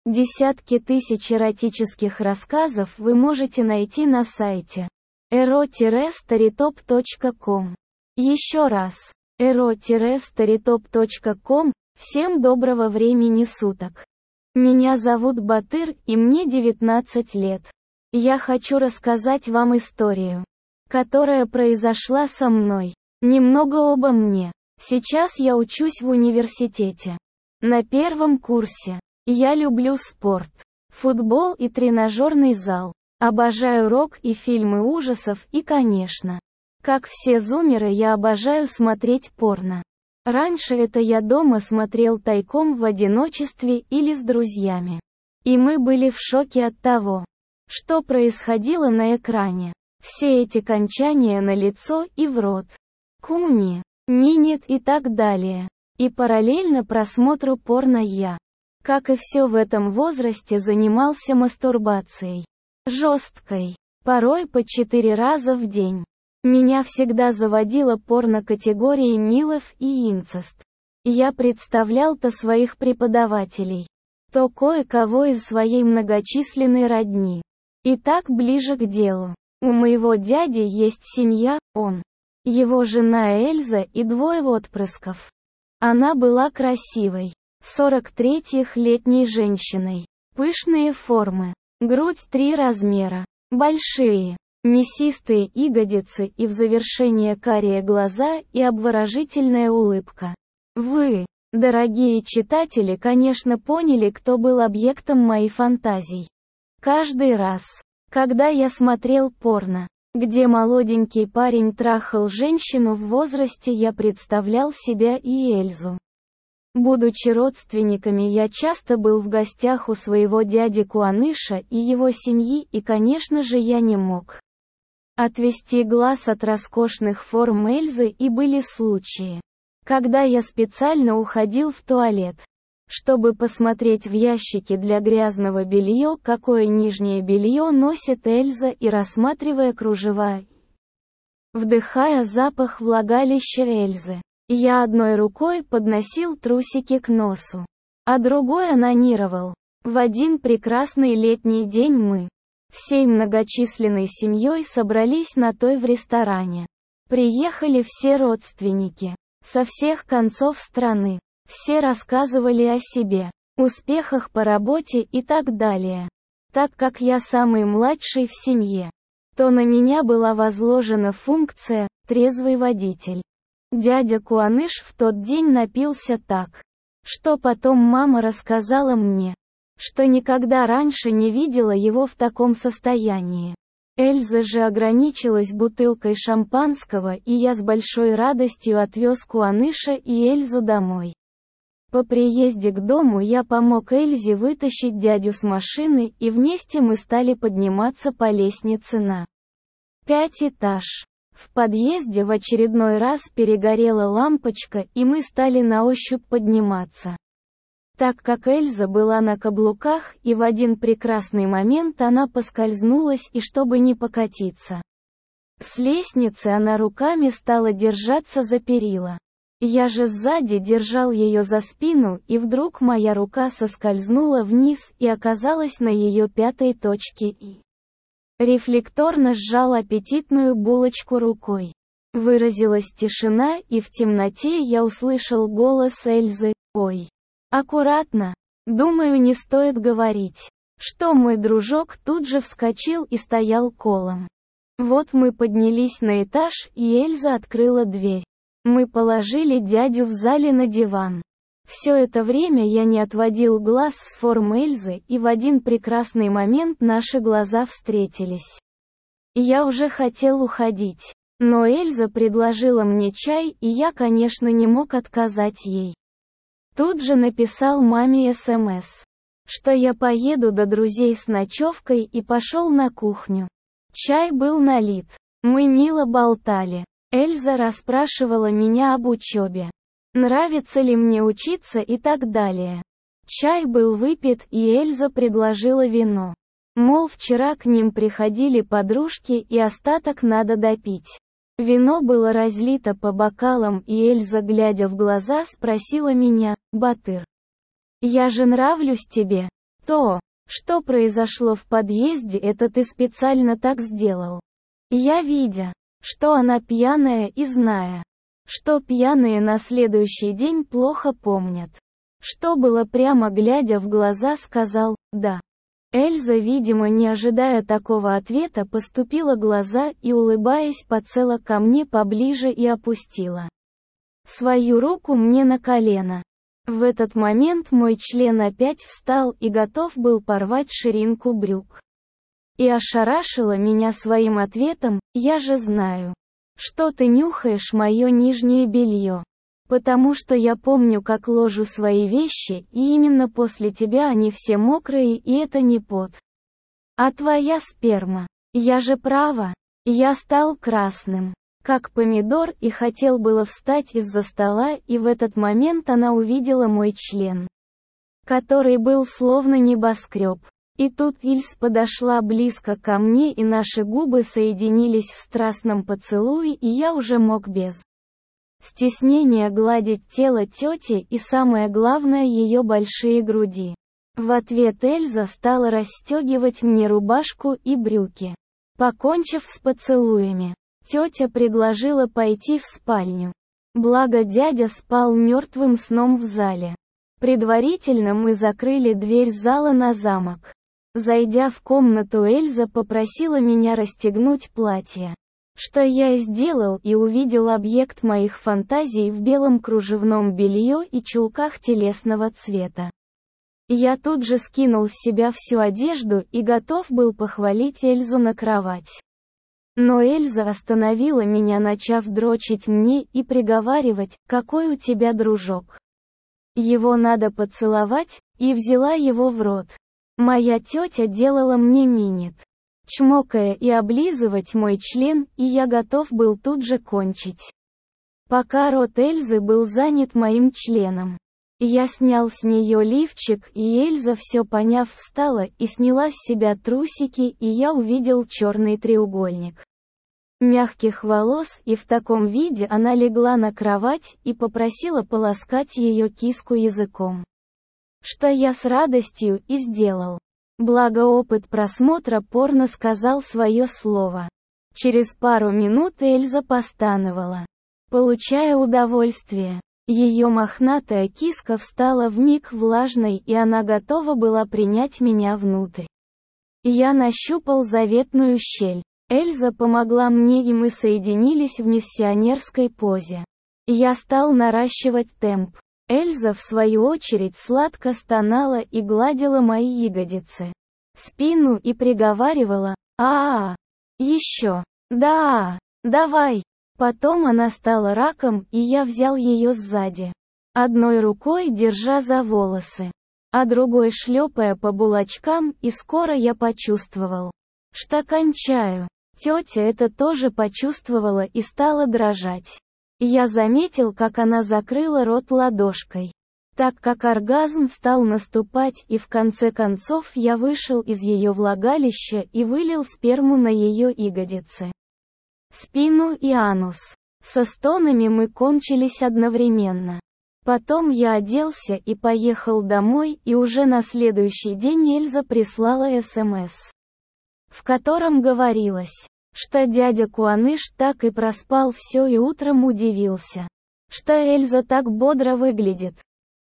Десятки тысяч эротических рассказов вы можете найти на сайте ero-storytop.com. Еще раз, ero-storytop.com. Всем доброго времени суток. Меня зовут Батыр, и мне 19 лет. Я хочу рассказать вам историю, которая произошла со мной. Немного обо мне. Сейчас я учусь в университете. На первом курсе. Я люблю спорт, футбол и тренажерный зал. Обожаю рок и фильмы ужасов и, конечно, как все зумеры, я обожаю смотреть порно. Раньше это я дома смотрел тайком в одиночестве или с друзьями. И мы были в шоке от того, что происходило на экране. Все эти кончания на лицо и в рот. Куни, нинет и так далее. И параллельно просмотру порно я, как и все в этом возрасте, занимался мастурбацией. Жесткой. Порой по 4 раза в день. Меня всегда заводило порно категории милов и инцест. Я представлял-то своих преподавателей, то кое-кого из своей многочисленной родни. Итак, ближе к делу. У моего дяди есть семья, его жена Эльза и 2 отпрысков. Она была красивой, 43-летней женщиной. Пышные формы, грудь 3 размера, большие, мясистые ягодицы и в завершение карие глаза и обворожительная улыбка. Вы, дорогие читатели, конечно, поняли, кто был объектом моих фантазий. Каждый раз, когда я смотрел порно, где молоденький парень трахал женщину в возрасте, я представлял себя и Эльзу. Будучи родственниками, я часто был в гостях у своего дяди Куаныша и его семьи, и, конечно же, я не мог отвести глаз от роскошных форм Эльзы, и были случаи, когда я специально уходил в туалет, чтобы посмотреть в ящике для грязного белья, какое нижнее белье носит Эльза, и рассматривая кружева, вдыхая запах влагалища Эльзы. Я одной рукой подносил трусики к носу, а другой анонировал. В один прекрасный летний день мы, всей многочисленной семьей, собрались на той в ресторане. Приехали все родственники, со всех концов страны. Все рассказывали о себе, успехах по работе и так далее. Так как я самый младший в семье, то на меня была возложена функция «трезвый водитель». Дядя Куаныш в тот день напился так, что потом мама рассказала мне, что никогда раньше не видела его в таком состоянии. Эльза же ограничилась бутылкой шампанского, и я с большой радостью отвез Куаныша и Эльзу домой. По приезде к дому я помог Эльзе вытащить дядю с машины, и вместе мы стали подниматься по лестнице на 5 этаж. В подъезде в очередной раз перегорела лампочка, и мы стали на ощупь подниматься. Так как Эльза была на каблуках, и в один прекрасный момент она поскользнулась, и чтобы не покатиться с лестницы, она руками стала держаться за перила. Я же сзади держал ее за спину, и вдруг моя рука соскользнула вниз и оказалась на ее 5-й точке, и рефлекторно сжал аппетитную булочку рукой. Выразилась тишина, и в темноте я услышал голос Эльзы: «Ой, аккуратно». Думаю, не стоит говорить, что мой дружок тут же вскочил и стоял колом. Вот мы поднялись на этаж, и Эльза открыла дверь. Мы положили дядю в зале на диван. Все это время я не отводил глаз с форм Эльзы, и в один прекрасный момент наши глаза встретились. Я уже хотел уходить, но Эльза предложила мне чай, и я, конечно, не мог отказать ей. Тут же написал маме СМС, что я поеду до друзей с ночевкой, и пошел на кухню. Чай был налит. Мы мило болтали. Эльза расспрашивала меня об учебе, нравится ли мне учиться и так далее. Чай был выпит, и Эльза предложила вино. Мол, вчера к ним приходили подружки, и остаток надо допить. Вино было разлито по бокалам, и Эльза, глядя в глаза, спросила меня: «Батыр, я же нравлюсь тебе?» То Что произошло в подъезде, это ты специально так сделал. Я, видя, что она пьяная и зная, что пьяные на следующий день плохо помнят, что было прямо глядя в глаза, сказал «да». Эльза, видимо, не ожидая такого ответа, поступила глаза и, улыбаясь, подсела ко мне поближе и опустила свою руку мне на колено. В этот момент мой член опять встал и готов был порвать ширинку брюк. И ошарашила меня своим ответом: «Я же знаю, что ты нюхаешь мое нижнее белье. Потому что я помню, как ложу свои вещи, и именно после тебя они все мокрые, и это не пот, а твоя сперма. Я же права». Я стал красным, как помидор, и хотел было встать из-за стола, и в этот момент она увидела мой член, который был словно небоскреб. И тут Ильс подошла близко ко мне, и наши губы соединились в страстном поцелуе, и я уже мог без стеснения гладить тело тети и, самое главное, ее большие груди. В ответ Эльза стала расстегивать мне рубашку и брюки. Покончив с поцелуями, тетя предложила пойти в спальню. Благо дядя спал мертвым сном в зале. Предварительно мы закрыли дверь зала на замок. Зайдя в комнату, Эльза попросила меня расстегнуть платье, что я и сделал, и увидел объект моих фантазий в белом кружевном белье и чулках телесного цвета. Я тут же скинул с себя всю одежду и готов был похвалить Эльзу на кровать. Но Эльза остановила меня, начав дрочить мне и приговаривать: «Какой у тебя дружок? Его надо поцеловать», и взяла его в рот. Моя тетя делала мне минет, чмокая и облизывать мой член, и я готов был тут же кончить. Пока рот Эльзы был занят моим членом, я снял с нее лифчик, и Эльза, все поняв, встала и сняла с себя трусики, и я увидел черный треугольник мягких волос, и в таком виде она легла на кровать и попросила поласкать ее киску языком. Что я с радостью и сделал. Благо опыт просмотра порно сказал свое слово. Через пару минут Эльза постановала, получая удовольствие. Ее мохнатая киска встала вмиг влажной, и она готова была принять меня внутрь. Я нащупал заветную щель. Эльза помогла мне, и мы соединились в миссионерской позе. Я стал наращивать темп. Эльза, в свою очередь, сладко стонала и гладила мои ягодицы, спину и приговаривала: еще, да, давай». Потом она стала раком, и я взял ее сзади, одной рукой держа за волосы, а другой шлепая по булочкам, и скоро я почувствовал, что кончаю. Тетя это тоже почувствовала и стала дрожать. Я заметил, как она закрыла рот ладошкой, так как оргазм стал наступать, и в конце концов я вышел из ее влагалища и вылил сперму на ее ягодицы, спину и анус. Со стонами мы кончились одновременно. Потом я оделся и поехал домой, и уже на следующий день Эльза прислала СМС, в котором говорилось, что дядя Куаныш так и проспал все и утром удивился, что Эльза так бодро выглядит.